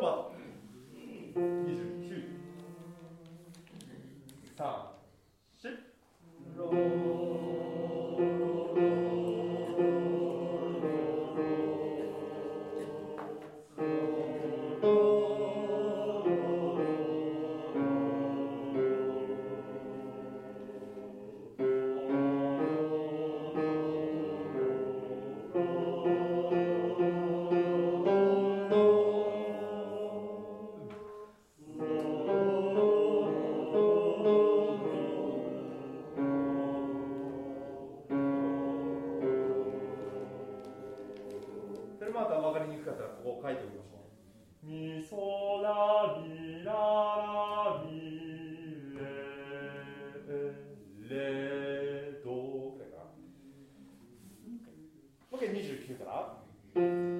バート。29、3、それもまた分かりにくかったらここ書いておきましょう。ミソラミララミレレドくらいかな。もう一回29から。